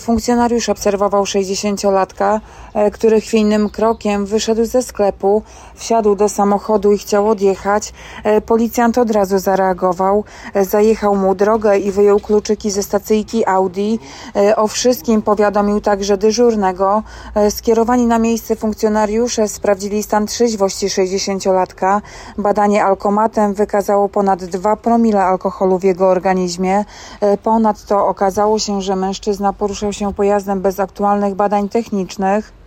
Funkcjonariusz obserwował 60-latka, który chwiejnym krokiem wyszedł ze sklepu, wsiadł do samochodu i chciał odjechać. Policjant od razu zareagował, zajechał mu drogę i wyjął kluczyki ze stacyjki Audi. O wszystkim powiadomił także dyżurnego. Skierowani na miejsce funkcjonariusze sprawdzili stan trzeźwości 60-latka. Badanie alkomatem wykazało ponad 2 promile alkoholu w jego organizmie. Ponadto okazało się, że mężczyzna poruszał się pojazdem bez aktualnych badań technicznych.